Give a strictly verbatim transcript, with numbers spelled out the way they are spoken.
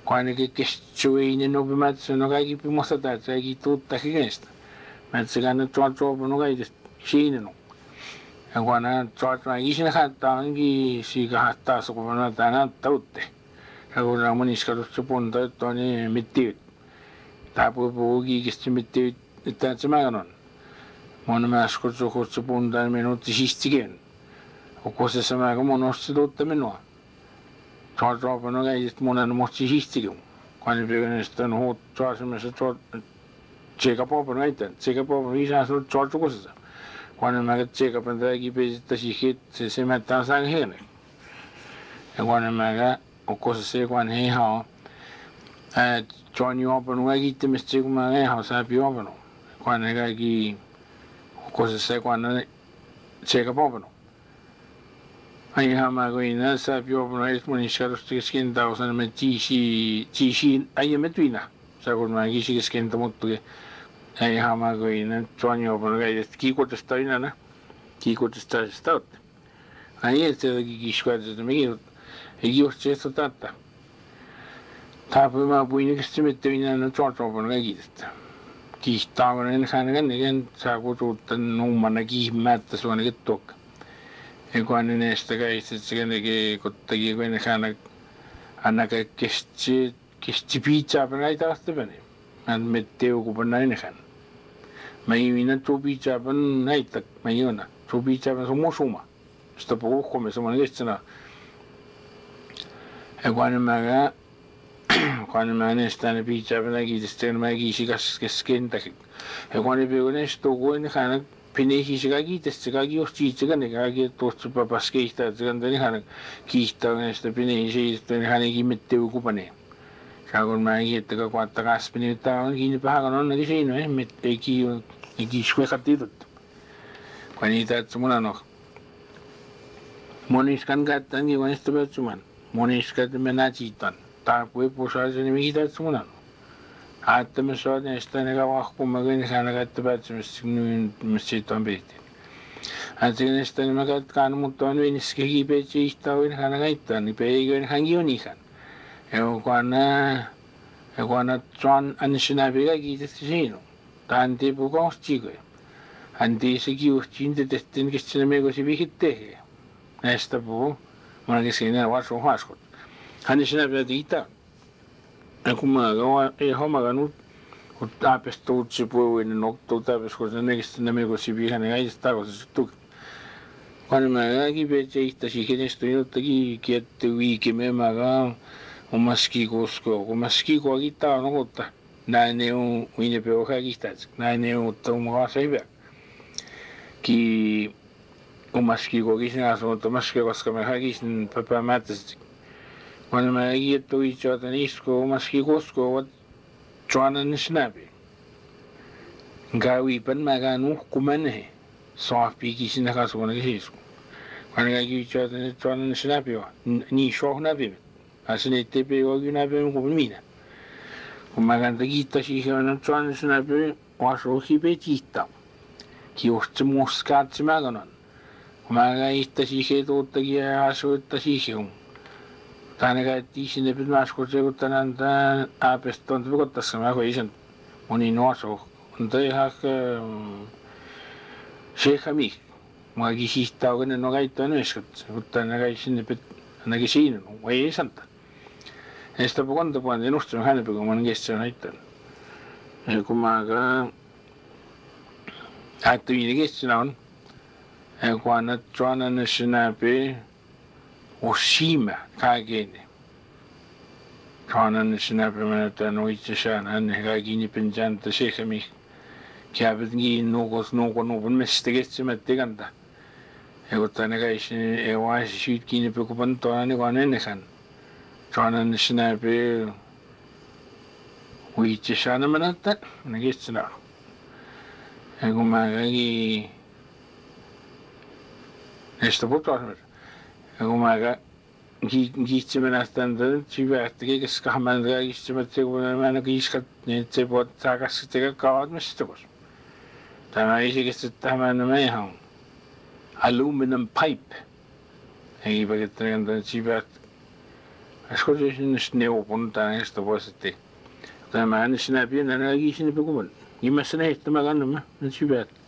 Ainakin kestuinen no pimätsä no kaikki pimasta tää kaikki tuutta higestä. Mätsä kannan tuon tuopa no kaikki siinä no. Ja kun hän tuota isin hattaa onkin siika hattaa sukupana tänään tautte. Ja kun hän moniskadut se punta että on niin mittiut. Tää puu puu kiikistä mittiut että se mä on. Mun mäskut sukut se punta minuutti siistikin. Onko se sama kuin mun osti tuutta minua. Tuo tuopa no kaikki monen musti siistikin. Kun pyykänistä on huut tuosemassa tuot tseka popa no eitten. Tseka popa viisaan sinut tuot sukusessa. Kun mä tsekapin tämäkin pesittä siihen, se se mättää sain hiene. Ja kun mä onko se se kun he haa, että John juopan uuden kiittämistä se kun mä he haa saapi juopan. Kun ne kaikki, onko se se kun ne tsekapopan. Ihan mä kuin ne saapi juopan, että mun iskarusta keskentä osan me tiisi, tiisi aiemmin tuina. Se kun mä kisi keskentä muuttukin. Ei hamma kuin ne John juopan kaikista kiikutusta aina. Kiikutusta sitä otti. Ai ei se kiiskuetta, että mikin ei kiusteesta tätä. Taapui mä puinikasta mitte minä ne John juopan kaikista. Kiistaa kun en hän kanneken saa kutuutta nummana kiihmäättä suonakin tuokka. Ja kun ne näistä kaikista se kanneken kottakin kun hän anna kesti kesti pizzaa näitä vastapäin. Mä mette ukupan näin hän. Mä ei minä tuo pizzaapan näitä, mä ei ole. Tuo pizzaapan on musuma. Sitä puhumme semmoinen kestänä. Ja kun mä kun mä näistä ne pizzaapan näkistä, mä kiisi keskentäkin. Ja kun ne pyykö näistä kun hän pinehiisi kaikista, kaikki just siitä, ne kaikki tuossa papas keistää, että hän kiistää näistä pinehiisi, että hän ei kimmette ukupaneen. Kun mä en kiittää, kun kuvatta kasvi, niin tää on kiinni paha, kun on näkin siinä, ei kiiskuekat tiedot. Kun niitä, että mun on. Moniskan käyttäänkin, kun niistä pötsuman. Moniskan mennään siitaan. Tää kui pusaa se, niin mikä että mun on. Ajattamme saa näistä, ne vahkumme, kun ne saadaan käyttää pötsumista, niin siitä on pihtiin. Ajattamme näistä, niin mä käyttään, mutta on viinissä kiipeitä ihtaa, kun ne saadaan käyttää, niin peikö hänkin on ihan. Ja kun ja kun John ansinäpi kaikista siinä. Hän tiipuu kohtikoja. Hän tiisi kiuhtiin, että tehtiin kestänä meikosi vihit tehdä. Näistä puu, mä kesken enää varsin haaskot. Hän ansinäpi tiitä. Ja kun mä ei hommakanut, kun taapes tuutsi puhuin, noktuu taapes, kun se kestänä meikosi vihan ja kaikista takaisin tuki. Kun mä kaikki peitsä ihtasi, kenestä jotakin kietty viikime, mä kaan omaski kosko, omaski kuokita on mutta näin ne on minne peokaa kihtäisi, näin ne on mutta omakaa hyvä. Ki omaski kuokisen asunut, omaski koska mä hakisin papaa määtäisesti. Kun mä kiettu itse, että niisko omaski kosko ovat Johnan snäpi. Käviipän mä käyn uhkumenhe, saapiikin sinne kasvuna kisisku. Kun mä itse, että Johnan snäpi on, niin shohnäpi. Asi ne tepe oikein näpeen kuin minä. Kun mä kanta kiittää siihen, että John snäpi vasu hipe kiittää. Kiusti muskaat se mä kanon. Kun mä kiittää siihen tuottakin ja asuittaa siihen. Tänne käytiin sinne pitmäskut se, kun tänään tämän ääpestä on tukotassa mä koisin moni nuosu. On toi ihan seikami. Mä kisistää oikein no käyttää nyeskut. Kun tänne käy sinne pitmäkin siinä. Ei santa. Näistä puolta puolta ennustan hänen kun mä olen kestään näyttänyt. Ja kun mä ajattelin, että kestään on, ja kun annat Johnan snäpi osiima kaiken. Johnan snäpi menetään oitsessaan, hän kaikki nipen jäntä sekämi. Käyvät kiinni nuukos nuukon nuukon mestä kestämättä kanta. Ja kun tänne käisi, ei vaisi syyt kiinni pykupan tuona, niin kun ennekään. Johnan snäpi oitsessaan menetään, ne kestään. Ja kun mä kaikki näistä putoasemassa. Ja kun mä kiitsin näistä, että syvähtäkin, koska mä en kaikista, että kun mä en kiiskat, niin että se puhut takaisin tehdä kauat mistukos. Tämä isikistä, että tämä on meidän on aluminum pipe. Ei pakettanut, että syvähtä. Ascoltation is neo punta esta vostite. Tämä äänessinä pienenä kiisinä pikuman. Immässä ne heittämä kannama. Nyt syvät.